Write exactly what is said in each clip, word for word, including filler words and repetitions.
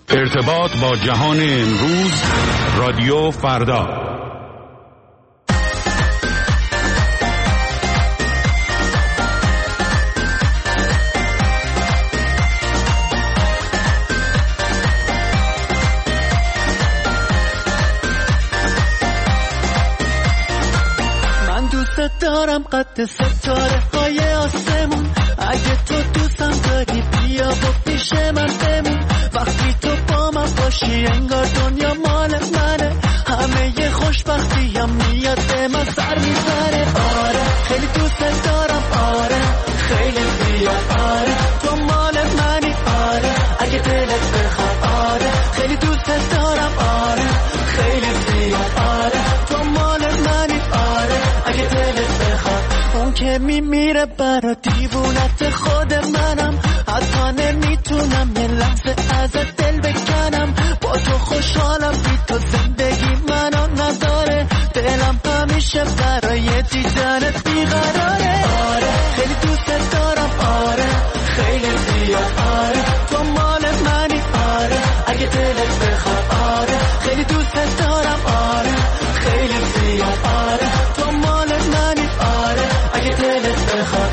ارتباط با جهان امروز، رادیو فردا. من دوست دارم قد ستاره های آسمون، اگه تو دوستم داری بیا و پیش من بمون. وقتی تو با من باشی انگار دنیا مال منه، همه ی خوشبختی هم میاد به من سر میزنه. آره خیلی دوست دارم، آره خیلی زیاد، آره تو مال منی، آره اگه دلت بخواد، آره خیلی دوست دارم، آره خیلی زیاد، آره تو مال منی، آره اگه دلت بخواد. اون که میمیره برا دیوونت خود منم، حتی نمیتونم یه لحظه ازت دل بکنم. با تو خوشحالم، بی تو زندگی منو نداره، دلم همیشه برای دیدنت بیقراره. آره خیلی دوست دارم، آره خیلی زیاد، آره تو مال منی، آره اگه دلت بخواد، آره خیلی دوست دارم، آره خیلی زیاد، آره تو مال منی، آره اگه دلت بخواد.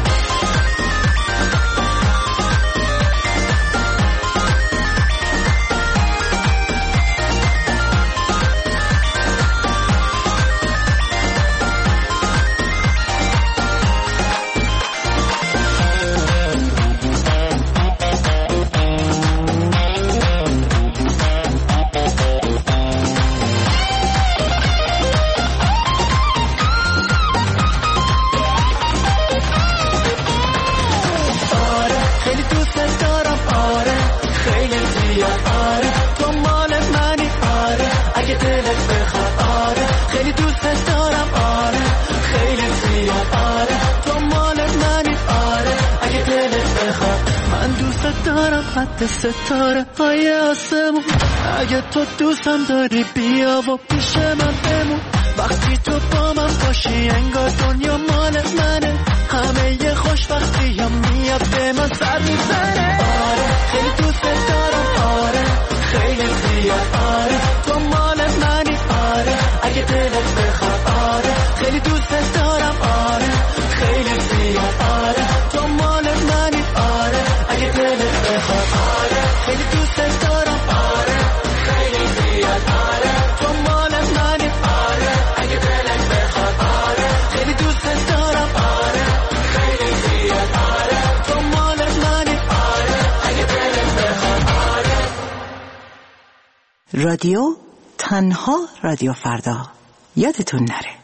قد ستاره های آسمون، اگه تو دوستم داری بیا و پیش من بمون. وقتی تو با من باشی انگار دنیا مال منه، همه ی خوشبختی هم میاد به من سر میزنه. آره خیلی دوست دارم، آره خیلی زیاد، آره تو مال منی، آره اگه دلت بخواد، آره خیلی دوست دارم، آره خیلی زیاد، آره تو مال منی، آره اگه دلت بخواد، آره خیلی دوست دارم، آره خیلی زیاد، آره تو مال منی، آره اگه دلت بخواد، آره خیلی دوست دارم، آره خیلی زیاد، آره تو مال منی، آره اگه دلت بخواد، آره. رادیو تنها رادیو فردا، یادتون نره.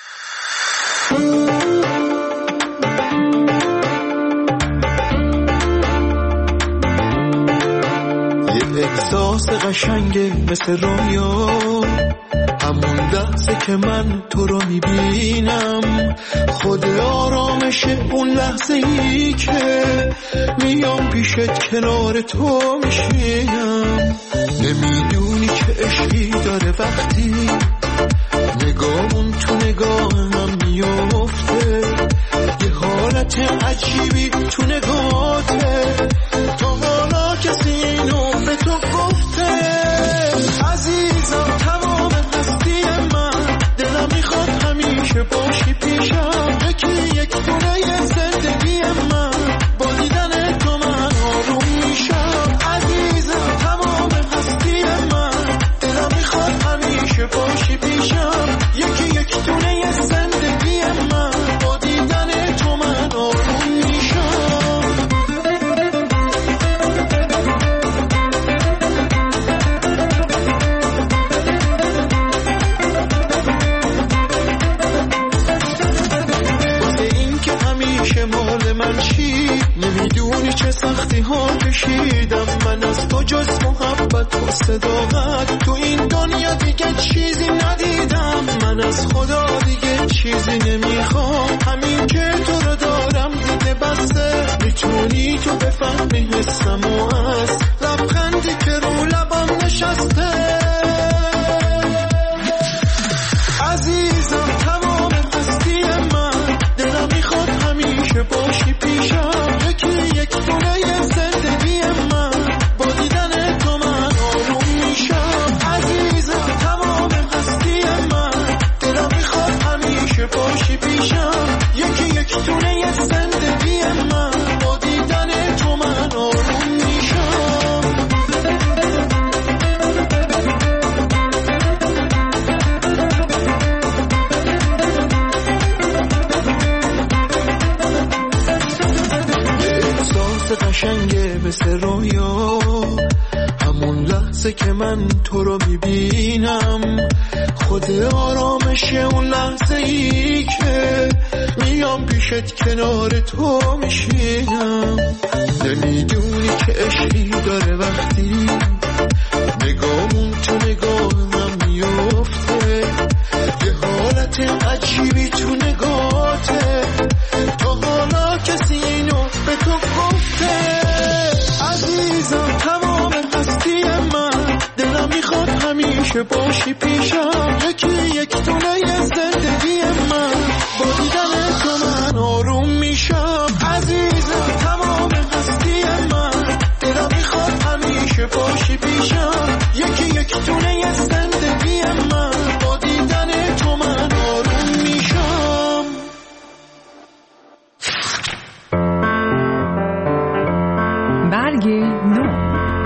احساس قشنگه مثل رویا، همون لحظه که من تو رو میبینم، خود آرامشه اون لحظه ای که میام پیشت کنار تو میشینم. نمیدونی که عشقی داره وقتی نگاهون تو نگاه من میفته، یه حالت عجیبی تو نگاهته، تا حالا کسی اینو به تو گفته؟ عزیزم تمام هستی من، دلم میخواد همیشه باشی پیشم، یکی یک دونه زندگی من، با دیدن تو من آروم میشم. عزیزم تمام هستی من، دلم میخواد همیشه باشی پیشم، یکی یک دونه زندگی من، با دیدن تو من آروم میشم. نمیدونی چه سختی ها کشیدم من از تو، جز محبت و صداقت تو این دنیا دیگه چیزی ندیدم. من از خدا دیگه چیزی نمیخوام، همین که تو رو دارم دیگه بسه. میتونی تو بفهمی حسم و از لبخندی که رو لبم نشسته. عزیزم تمام هستی من، دلم میخواد همیشه باشی پیشم، یکی یک دونه زندگی من، با دیدن تو من لحظه که من تو رو میبینم، خود آرامش اون لحظه ای که میام پیشت کنار تو میشینم. نمیدونی که عشقی داره وقتی نگامون تو نگاه هم میفته، یه حالت عجیبی تو نگاته، تا حالا کسی اینو به تو گفته؟ عزیزم تمام هستی من، دلم میخواد همیشه باشی پیشم، یکی یک دونه زندگی من، با دیدن تو من آروم میشم. عزیزم تمام هستی من، دلم میخواد همیشه باشی پیشم، یکی یک دونه زندگی من، با دیدن تو من آروم میشم. برگ نو.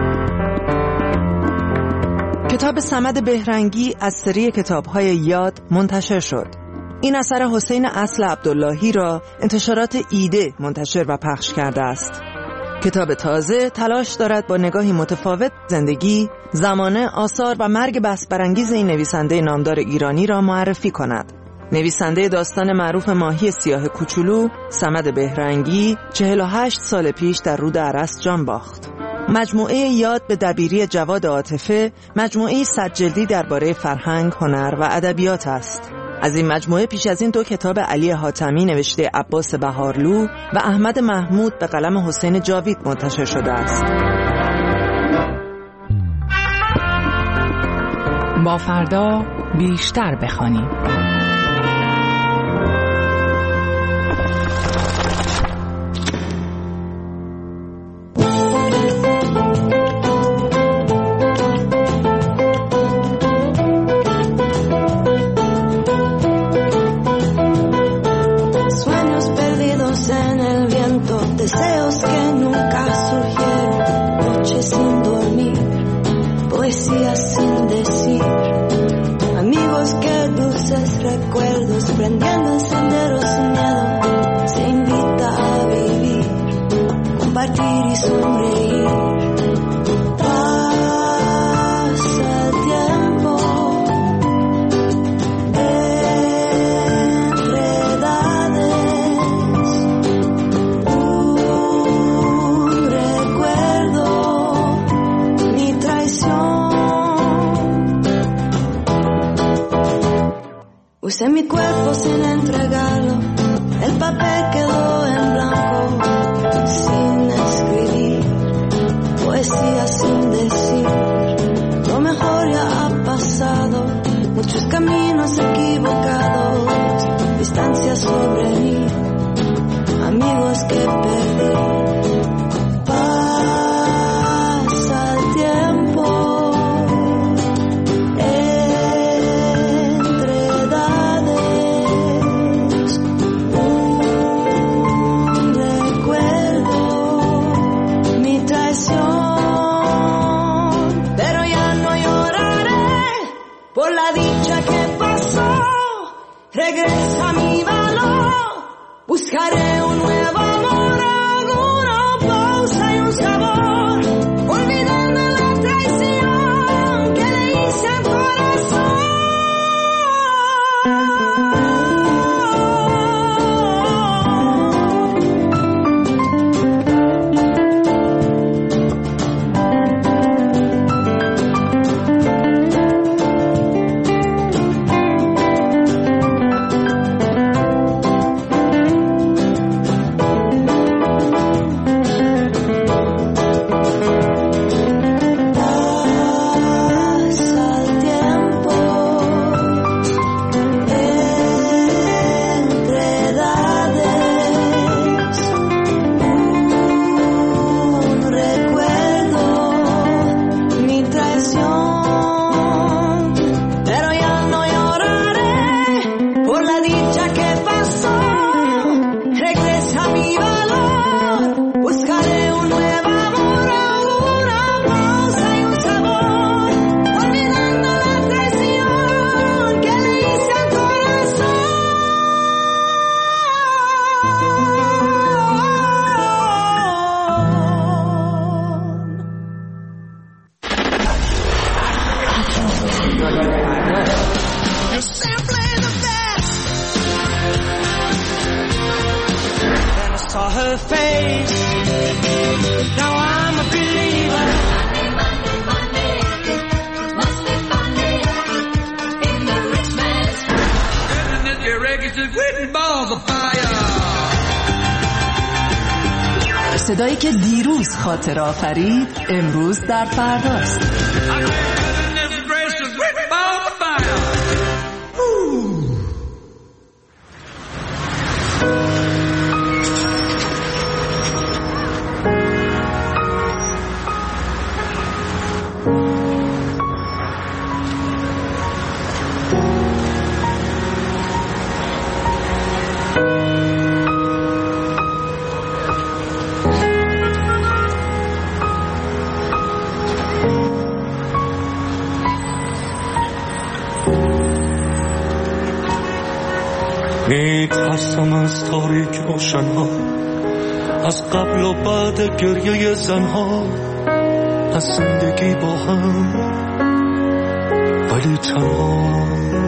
کتاب صمد بهرنگی از سری کتاب‌های یاد منتشر شد. این اثر حسین اصل عبداللهی را انتشارات ایده منتشر و پخش کرده است. کتاب تازه تلاش دارد با نگاهی متفاوت زندگی، زمانه، آثار و مرگ بحث برانگیز این نویسنده نامدار ایرانی را معرفی کند. نویسنده داستان معروف ماهی سیاه کوچولو، صمد بهرنگی، چهل و هشت سال پیش در رود ارس جان باخت. مجموعه یاد به دبیری جواد عاطفه، مجموعه صد جلدی درباره فرهنگ، هنر و ادبیات است. از این مجموعه پیش از این دو کتاب علی حاتمی نوشته عباس بهارلو و احمد محمود به قلم حسین جاوید منتشر شده است. با فردا بیشتر بخوانیم. Deseos que nunca surgieron, noches sin dormir, poesía sin decir, amigos que dulces recuerdos, prendiendo senderos sin miedo, se invita a vivir, compartir y sonreír. Pasa el tiempo entre edades, usé mi cuerpo sin entregarlo, el papel quedó en blanco, sin escribir, poesía sin decir, lo mejor ya ha pasado, muchos caminos equivocados, distancias sobre mí, amigos que perdí. Pasa el tiempo regresa mi valor, buscaré un nuevo amor, alguna pausa y un sabor, olvidando la traición que le hice al corazón. face. Now I'm a believer. Money, money, money, must be funny in the rich man's house. Isn't it your regular written balls of fire? صدایی که دیروز خاطر آفرید امروز در فرداست. میترسم از تاریک روشنها، از قبل و بعد گریه زنها، از زندگی با هم ولی تنها،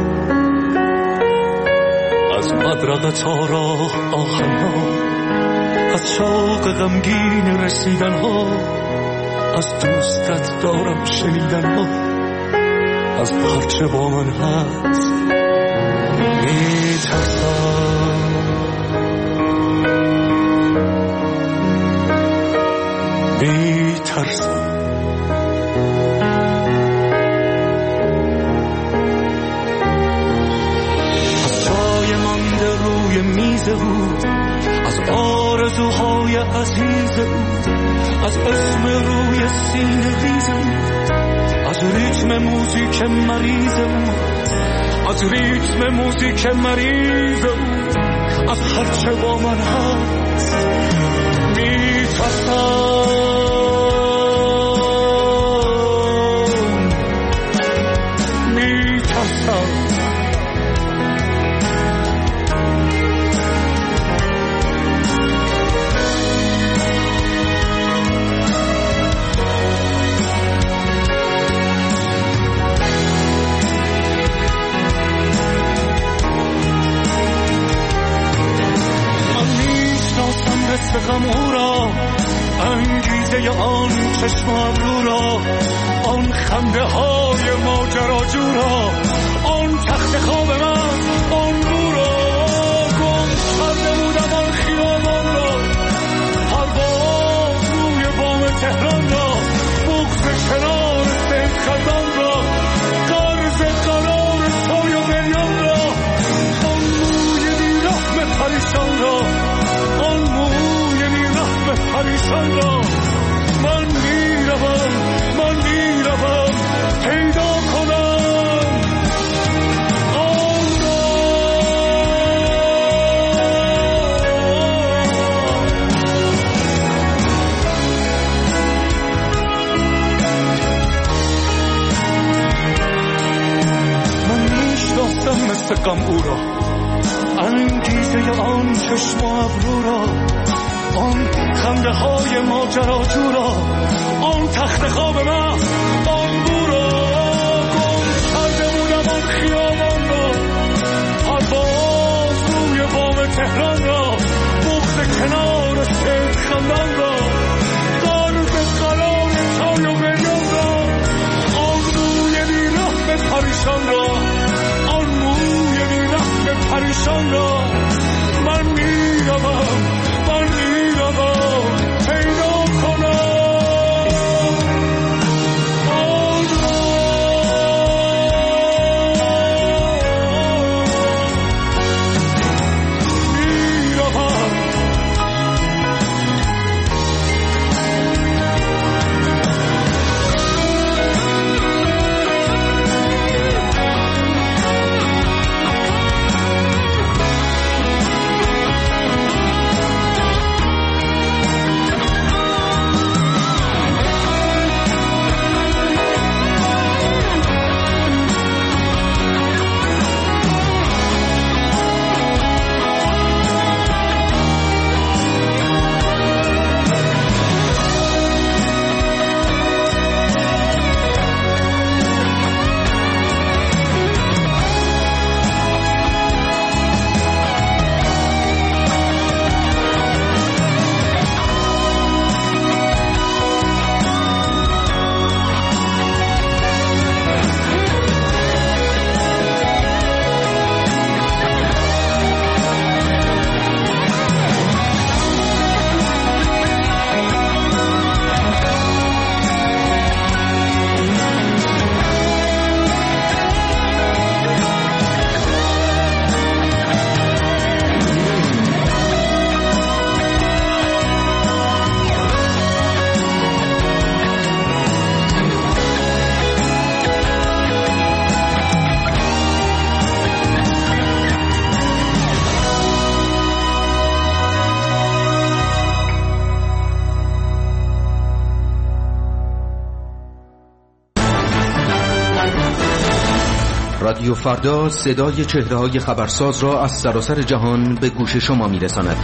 از بدرقه تا راه آهنها، از شوق غمگین رسیدنها، از دوستت دارم شنیدنها، از هرچه با من هست میترسم. میترسم از چای مانده روی میز بود، از آرزوهای عزیز بود، از اسم روی سینه ریز بود، از ریتم موزیک مریض بود، از ریتم موزیک مریض بود، از هرچه با من هست میترسم. میترسم غم او را، انگیزه آن چشم ابرو را، آن خنده های ماجراجو را، آن تخت خواب من، آن بو را، گم کرده بودم آن خیابان را، پرواز روی بام تهران را، بغض کنار سید خندان را، قرض قرار سوی و بریان را، آن موی بیرحم پریشان را، آن موی پریشان را. من میروم، من میروم پیدا کنم آن را. من میشناسم مثل غم او را، انگیزه آن چشم و ابرو را، آن خنده های ماجراجو را، آن تخت خواب من، آن بو را، گم کرده بودم آن خیابان را، پرواز روی بام تهران را، بغض کنار سید خندان را، قرض قرار چای و بریان را، آن موی بیرحم پریشان را، آن موی بیرحم پریشان را. من میروم، من میروم پیدا کنم. رادیو فردا صدای چهره‌های خبرساز را از سراسر جهان به گوش شما می‌رساند.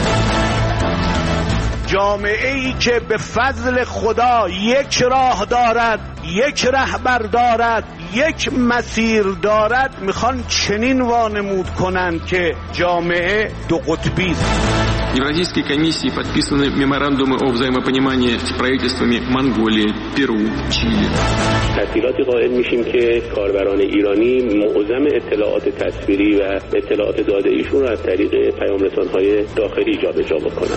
جامعه‌ای که به فضل خدا یک راه دارد، یک رهبر دارد، یک مسیر دارد، میخوان چنین وانمود کنند که جامعه دو قطبی است. Евразийской комиссии подписаны меморандумы о взаимопонимании с правительствами Монголии, Перу, Чили. تسهیلاتی قائل میشیم که کاربران ایرانی معظم اطلاعات تصویری و اطلاعات داده ایشون را از طریق پیام رسان‌های داخلی جابجا بکنند.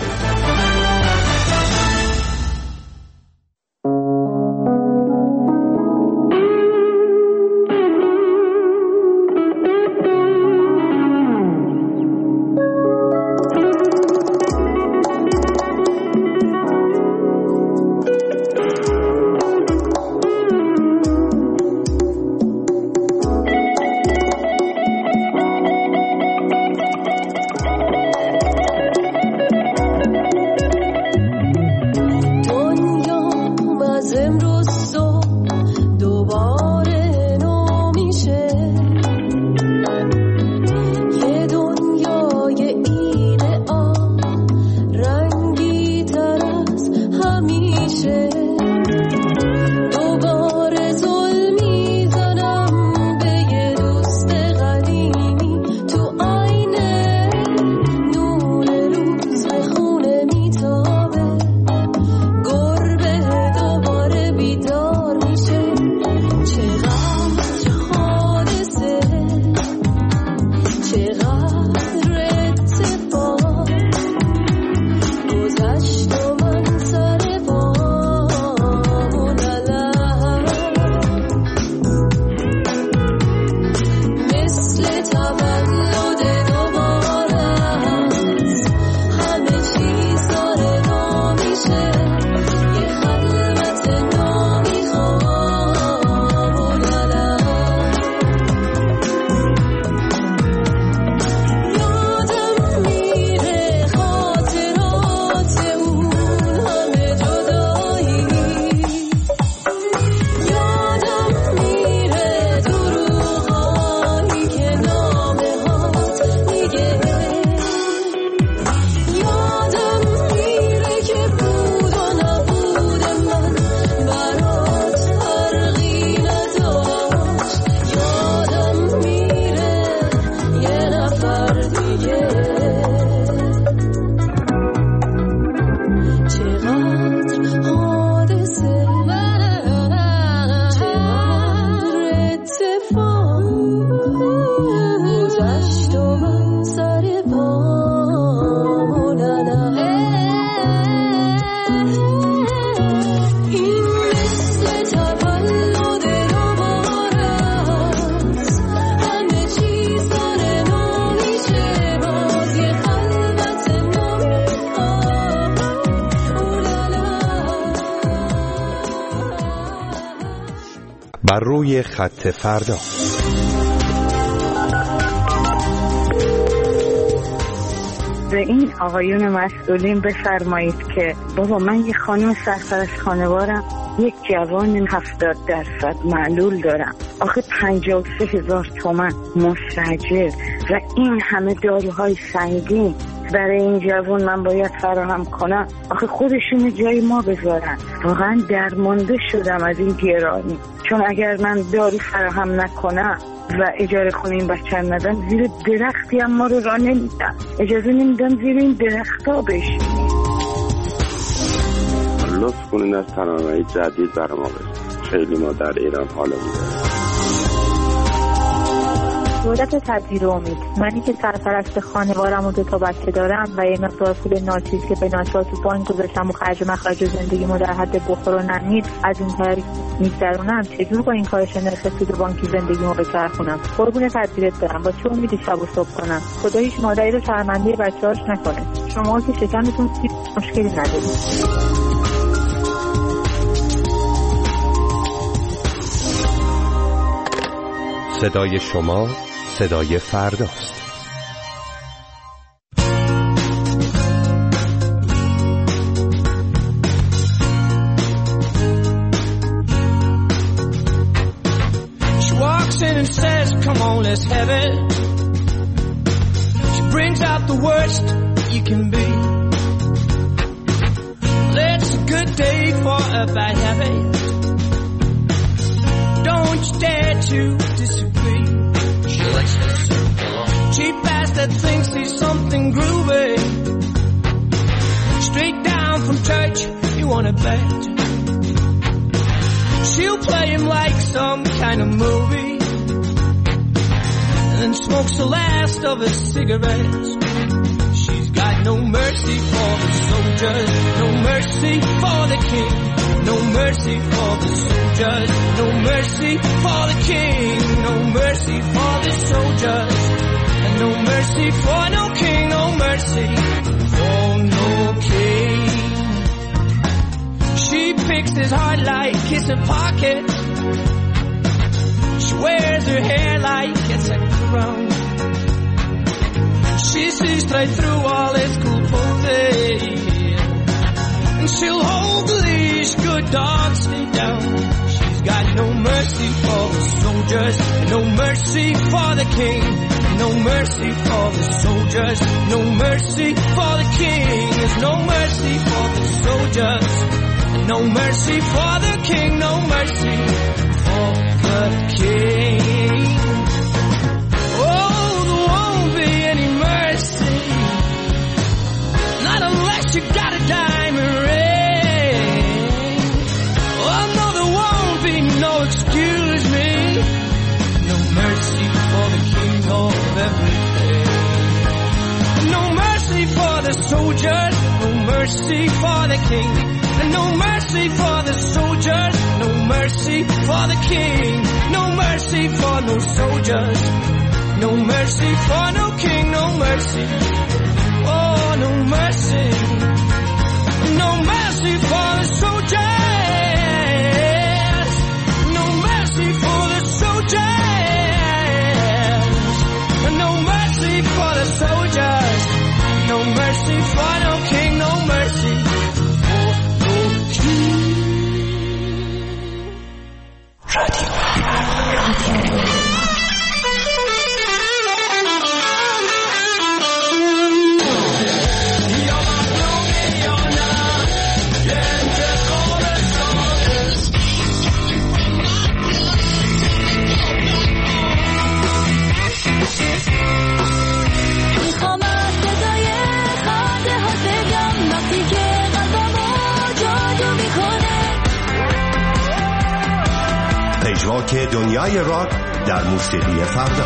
بر روی خط فردا. به این آقایون مسئولین بفرمایید که بابا من یه خانم سرپرست خانوارم، یک جوان هفتاد درصد معلول دارم، آخه پنجاه و سه هزار تومن مستاجر و این همه داروهای سنگین برای این جوان من باید فراهم کنم. آخه خودشون جای ما بذارن. واقعا درمانده شدم از این گرانی، چون اگر من دارو فراهم نکنم و اجاره خونه این بچه ندم، زیر درختی هم ما رو راه نمیدم، اجازه نمیدم زیر این درخت ها بشیم. لطف کنین از تنانه‌های جدید برای ما بشید. خیلی ما در ایران حالمون داریم. دولت تدبیر امید، منی که سرپرست خانوارم و دو تا بچه دارم و یه مقدار پول ناچیز که به ناچار تو بانک گذاشتم و خرج مخرج زندگیمو در حد بخور و نمید از این طریق میگذرونم، چجور با این کارش نرخ سود بانکی زندگیمو بچرخونم؟ قربون تدبیرت برم، با چه امیدی شب و صبح کنم؟ خدا هیچ مادری رو شرمنده بچه‌هاش نکنه. شما که شکمتون سیب مشکلی ندارید. صدای شما صدای فرداست. She walks in and says, come on less heavy. She brings out the worst you can be. It's a good day for a bad habit. Don't you dare to disagree. She likes to circle on. Cheap ass that thinks he's something groovy. Straight down from church, you wanna bet. She'll play him like some kind of movie, and then smokes the last of his cigarettes. She's got no mercy for the soldiers, no mercy for the king, no mercy for the soldiers, no mercy for the king, no mercy for the soldiers, and no mercy for no king, no mercy for no king. She picks his heart like it's a pocket. She wears her hair like it's a crown. She sees straight through all his cool poses, and she'll hold the leash, good dogs stay down. She's got no mercy for the soldiers, no mercy for the king, no mercy for the soldiers, no mercy for the king. There's no mercy for the soldiers, no mercy for the king, no mercy for the king. Oh, there won't be any mercy, not unless you got a diamond ring. Oh no, there won't be no excuse me, no mercy for the king of everything. No mercy for the soldiers, no mercy for the king, and no mercy for the soldiers, no mercy for the king, no mercy for no soldiers, no mercy for no king, no mercy, oh no mercy, no mercy for the soldiers, no mercy for the soldiers, no mercy for the soldiers, no mercy for no king, no mercy. پژواک دنیای راک در موسیقی فردا.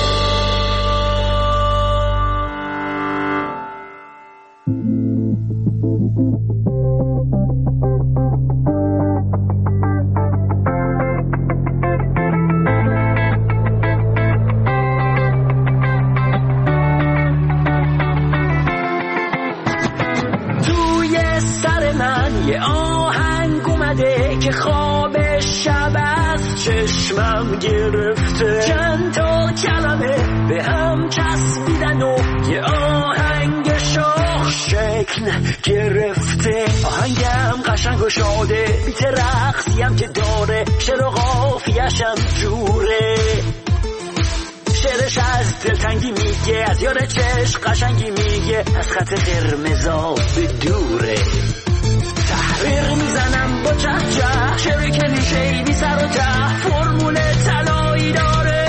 توی سر من یه آهنگ اومده که خواب شب از چشمم گرفته، چند تا کلمه به هم چسبیدن و یه آهنگ شاخ شکل گرفته. آهنگم قشنگ و شاده، بیت رقصیم که داره، شعر و قافیه‌شم جوره. شعرش از دلتنگی میگه، از یار چشم قشنگی میگه، از خط قرمزا به دوره. تحریر میزنم با چه چه، شعر کلیشه‌ای بی سر و ته، فرمول طلایی داره.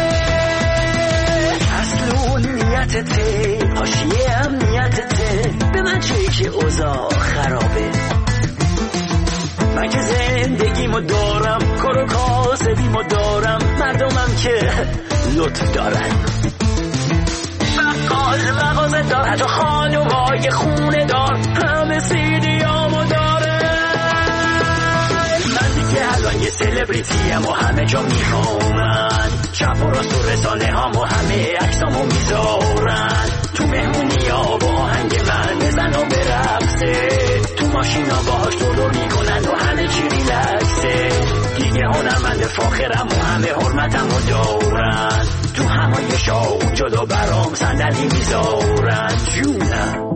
اصل اون نیتته، حاشیه هم نیتته، به من چه که اوضاع خرابه. من که زندگیمو دارم، کار و کاسبیمو دارم، مردمم که لطف دارن. بقال مغازه دار، حتی خانومای خونه دار، همه سیدیامو داره. من دیگه الان یه سلبریتیم و همه جا میخوامن، چپ و راست و رسانه هم و همه عکسامو میذارن. تو مهمونی ها با آهنگ من بزن و برقصه، تو ماشینا باهاش دور میکنن و همه چی ریلکسه. دیگه هنرمند فاخرم و همه حرمتمو دارن، تو همایشا اون جلو برام صندلی میذارن. جونم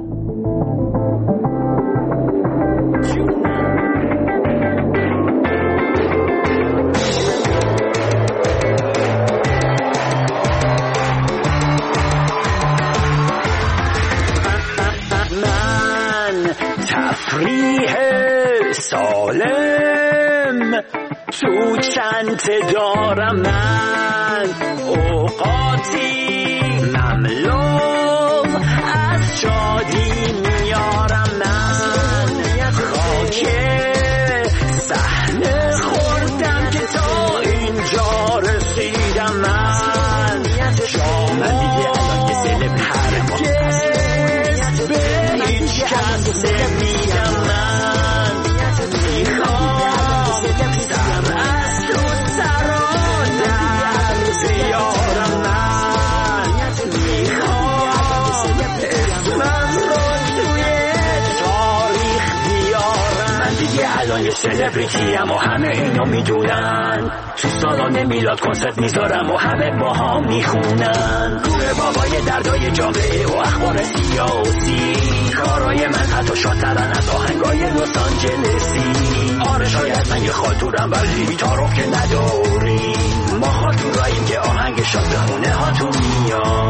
تو چنته دارم من اوقاتی مملو از شادی میارم من خاک صحنه خوردم که تا اینجا رسیدم من من دیگه الان یه سلب هرگز به هیچ کس نمیدم من میخوام سر از تو سران در زیارم من میخوام اسمم رو توی تاریخ بیارم من دیگه الان یه سلبریتیم و همه اینو میدونن تو سالن میلاد کنسرت میذارم و همه با هم میخونن روح بابای دردای جامعه و اخبار سیاسی کارای من حتی شادترن از آهنگای لس آنجلسی آره شاید من یه خاطورم ولی تعارف که نداریم ما خاطوراییم که آهنگ شاد به خونه هاتون میاد